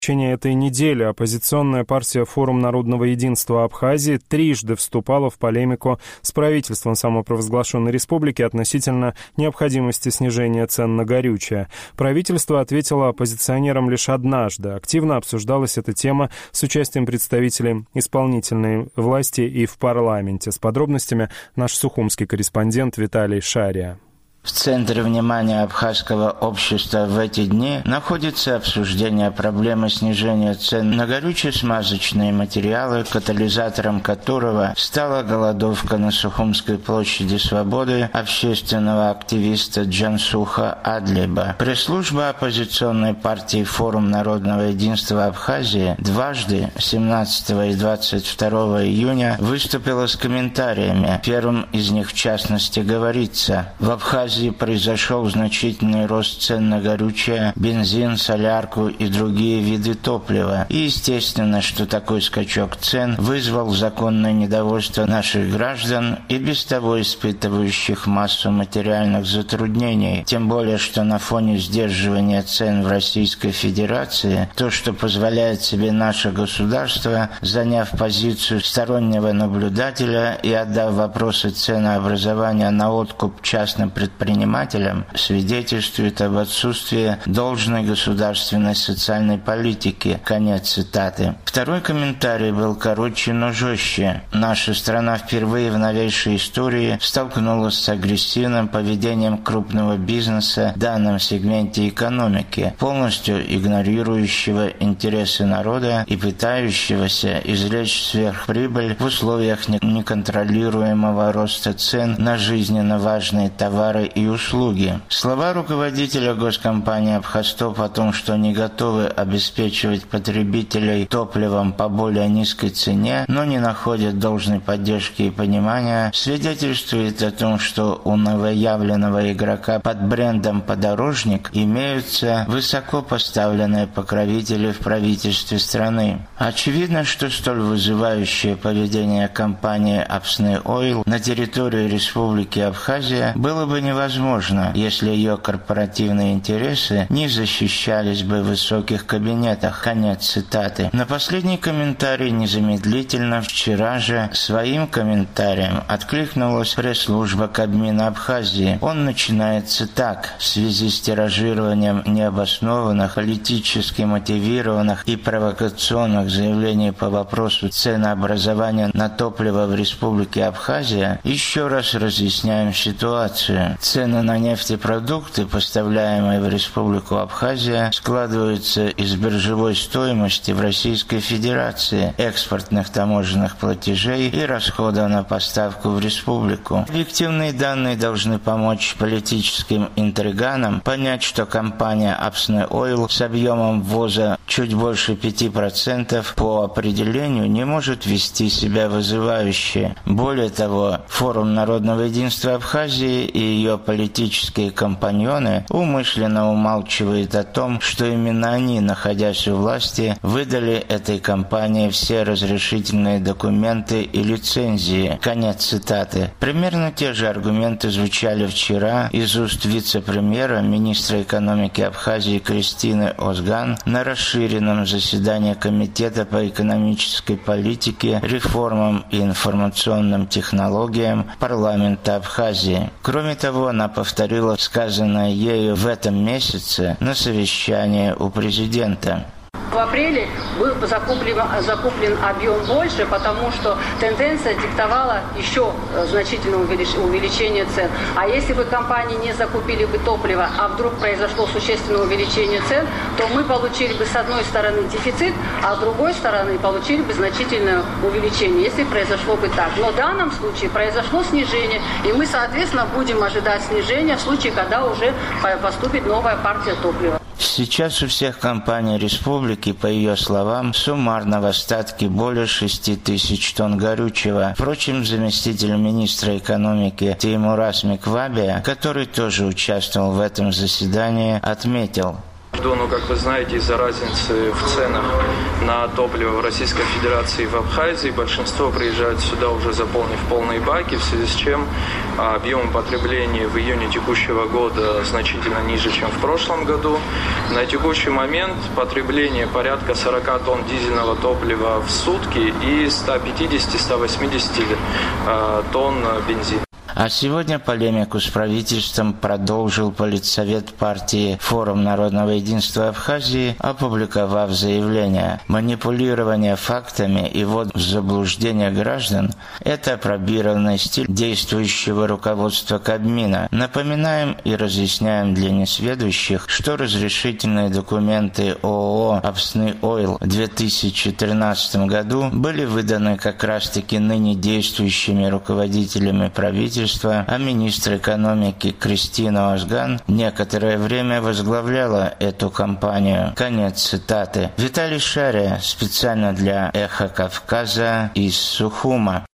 В течение этой недели оппозиционная партия «Форум народного единства Абхазии» трижды вступала в полемику с правительством самопровозглашенной республики относительно необходимости снижения цен на горючее. Правительство ответило оппозиционерам лишь однажды. Активно обсуждалась эта тема с участием представителей исполнительной власти и в парламенте. С подробностями наш сухумский корреспондент Виталий Шария. В центре внимания абхазского общества в эти дни находится обсуждение проблемы снижения цен на горюче-смазочные материалы, катализатором которого стала голодовка на Сухумской площади Свободы общественного активиста Джансуха Адлиба. Пресс-служба оппозиционной партии «Форум народного единства Абхазии» дважды, 17 и 22 июня, выступила с комментариями. Первым из них, в частности, говорится: в Абхазии произошел значительный рост цен на горючее, бензин, солярку и другие виды топлива. И естественно, что такой скачок цен вызвал законное недовольство наших граждан и без того испытывающих массу материальных затруднений. Тем более, что на фоне сдерживания цен в Российской Федерации, то, что позволяет себе наше государство, заняв позицию стороннего наблюдателя и отдав вопросы ценообразования на откуп частным предпринимателям, свидетельствует об отсутствии должной государственной социальной политики. Конец цитаты. Второй комментарий был короче, но жестче. Наша страна впервые в новейшей истории столкнулась с агрессивным поведением крупного бизнеса в данном сегменте экономики, полностью игнорирующего интересы народа и пытающегося извлечь сверхприбыль в условиях неконтролируемого роста цен на жизненно важные товары и услуги. Слова руководителя госкомпании «Абхазтоп» о том, что не готовы обеспечивать потребителей топливом по более низкой цене, но не находят должной поддержки и понимания, свидетельствует о том, что у новоявленного игрока под брендом «Подорожник» имеются высоко поставленные покровители в правительстве страны. Очевидно, что столь вызывающее поведение компании «Апсне Ойл» на территории Республики Абхазия было бы невозможно, если ее корпоративные интересы не защищались бы в высоких кабинетах. Конец цитаты. На последний комментарий незамедлительно вчера же своим комментарием откликнулась пресс-служба Кабмина Абхазии. Он начинается так: в связи с тиражированием необоснованных, политически мотивированных и провокационных заявлений по вопросу ценообразования на топливо в Республике Абхазия, еще раз разъясняем ситуацию. Цены на нефтепродукты, поставляемые в Республику Абхазия, складываются из биржевой стоимости в Российской Федерации, экспортных таможенных платежей и расходов на поставку в республику. Объективные данные должны помочь политическим интриганам понять, что компания «Апсне Ойл» с объемом ввоза чуть больше 5% по определению не может вести себя вызывающе. Более того, Форум народного единства Абхазии и ее политические компаньоны умышленно умалчивают о том, что именно они, находясь у власти, выдали этой компании все разрешительные документы и лицензии. Конец цитаты. Примерно те же аргументы звучали вчера из уст вице-премьера, министра экономики Абхазии Кристины Озган на расширенном заседании Комитета по экономической политике, реформам и информационным технологиям парламента Абхазии. Кроме того, она повторила сказанное ею в этом месяце на совещании у президента. В апреле был закуплен объем больше, потому что тенденция диктовала еще значительное увеличение цен. А если бы компании не закупили бы топливо, а вдруг произошло существенное увеличение цен, то мы получили бы с одной стороны дефицит, а с другой стороны получили бы значительное увеличение, если произошло бы так. Но в данном случае произошло снижение, и мы, соответственно, будем ожидать снижения в случае, когда уже поступит новая партия топлива. Сейчас у всех компаний республики, по ее словам, суммарно в остатке более 6 тысяч тонн горючего. Впрочем, заместитель министра экономики Теймурас Миквабия, который тоже участвовал в этом заседании, отметил: Ну, как вы знаете, из-за разницы в ценах на топливо в Российской Федерации и в Абхазии большинство приезжают сюда уже заполнив полные баки, в связи с чем объем потребления в июне текущего года значительно ниже, чем в прошлом году. На текущий момент потребление порядка 40 тонн дизельного топлива в сутки и 150-180 тонн бензина. А сегодня полемику с правительством продолжил политсовет партии «Форум народного единства Абхазии», опубликовав заявление: манипулирование фактами и ввод в заблуждение граждан – это апробированный стиль действующего руководства Кабмина. Напоминаем и разъясняем для несведущих, что разрешительные документы ООО «Апсны Ойл» в 2013 году были выданы как раз-таки ныне действующими руководителями правительства, а министр экономики Кристина Озган некоторое время возглавляла эту компанию. Конец цитаты. Виталий Шария специально для «Эхо Кавказа» из Сухума.